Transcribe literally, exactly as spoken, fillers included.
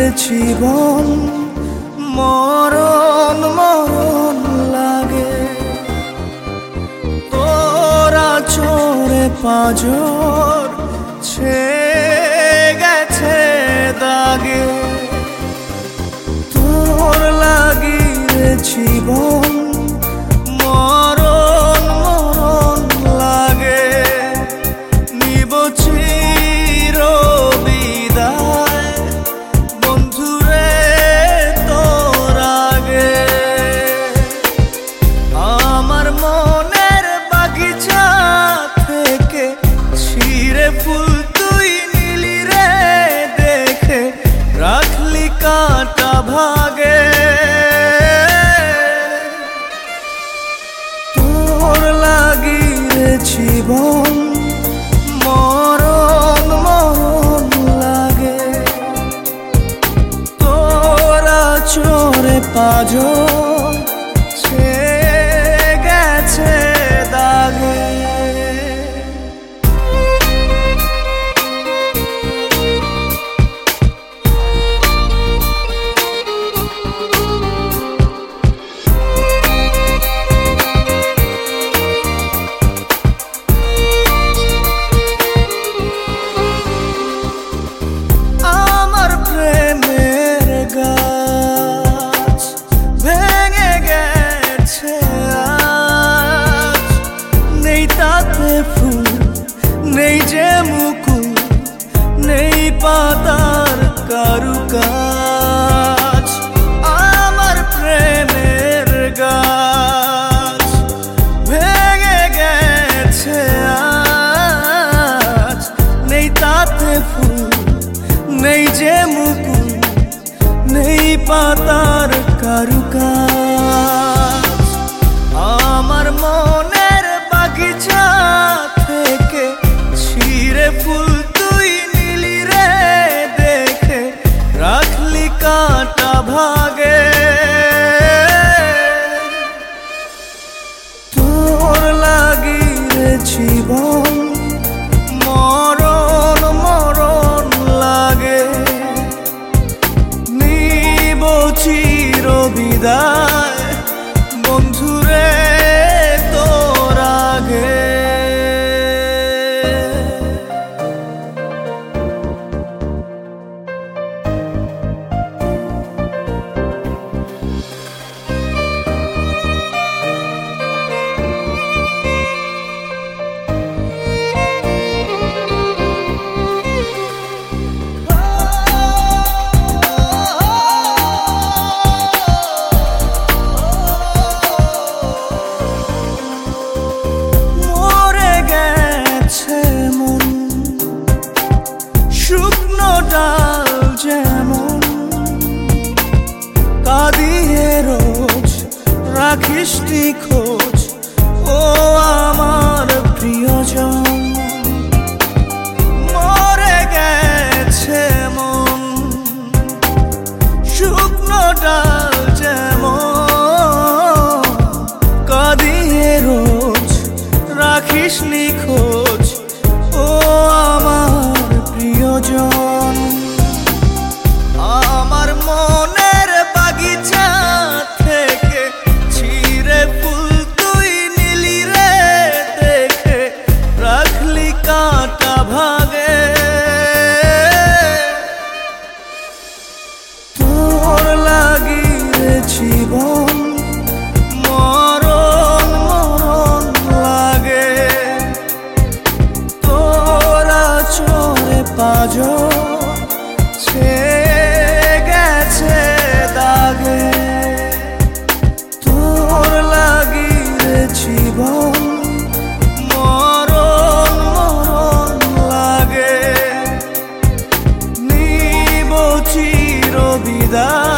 জীবন মরণ মরণ লাগে তোরা চোরে পাঁজর ছেয়ে গেছে দাগে তোর লাগি রে জীবন মরণ মরণ লাগে নিব চির বিদায় বন্ধুরে তোর আগে আমার মনের বাগিচা থেকে ছিঁড়ে ফুল তুই নিলি রে দেখে রাখলি কাঁটা ভাগে তোর লাগি রে জীবন মরণ মরণ লাগে তোরা চোরে পাঁজর ছেয়ে গেছে দাগে নেই যে মুকুল নেই পাতার কারুকাজ আমার প্রেমের গাছ ভেঙে গেছে আজ নেই তাতে ফুল নেই যে মুকুল নেই পাতার কারুকাজ আমার মনের বাগিচা থেকে ছিঁড়ে ফুল তুই নিলি রে দেখে রাখলি কাঁটা ভাগে তোর লাগি রে জীবন মরণ মরণ লাগে নিব চির বিদায় বন্ধুরে তোর আগে ডাল যেমন কাঁদিয়ে রোজ রাখিস নি খোঁজ ও আমার প্রিয়জন মরে গেছে মন শুকনো ডাল যেমন কাঁদিয়ে রোজ রাখিস নি খোঁজ ও আমার প্রিয়জন আমার মনের বাগিচা থেকে ছিঁড়ে ফুল তুই নিলি রে দেখে রাখলি কাঁটা ভাগে তোর লাগি রে জীবন মরণ মরণ লাগে তোরা চোরে পাঁজর ছেয়ে গেছে দাগে তোর লাগি রে জীবন মরণ মরণ লাগে নিব চির বিদায়।